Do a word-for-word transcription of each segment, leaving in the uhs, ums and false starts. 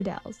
infidels.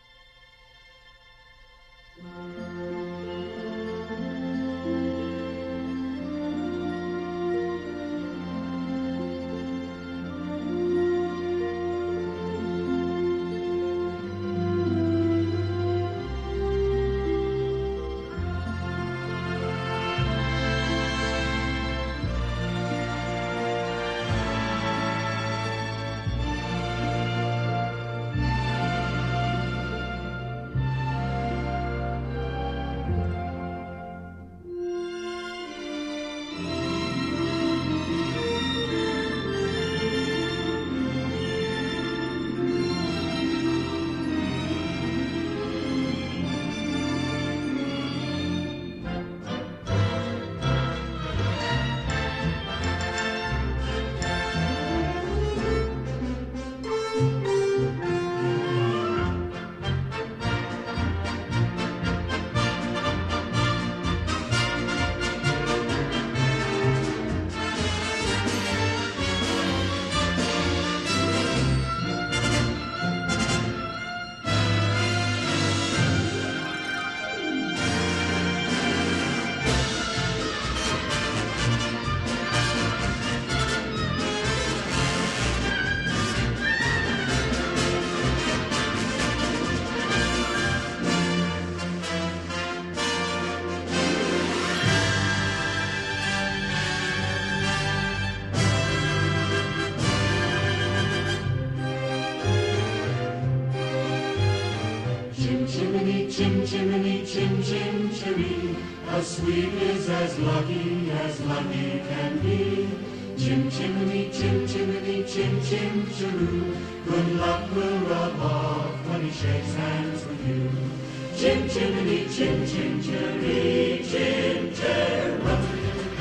Chim chimney, chim chim chimney, how sweet is as lucky as lucky can be. Chim chimney, chim chimney, chim chim chiroo, good luck will rub off when he shakes hands with you. Chim chimney, chim chim chiree, chim chiroo.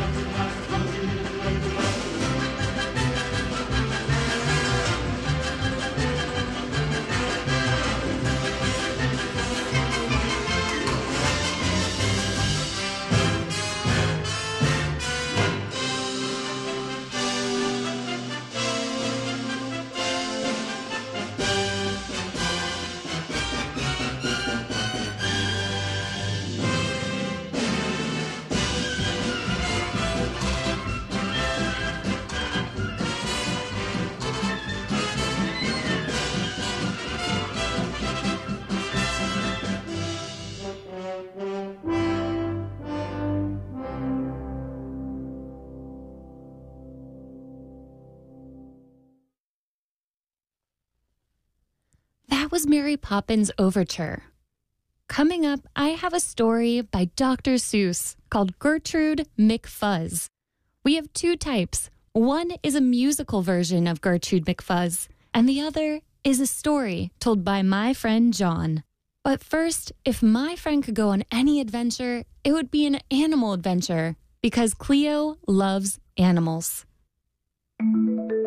That was Mary Poppins Overture. Coming up, I have a story by Doctor Seuss called Gertrude McFuzz. We have two types. One is a musical version of Gertrude McFuzz, and the other is a story told by my friend John. But first, if my friend could go on any adventure, it would be an animal adventure, because Cleo loves animals.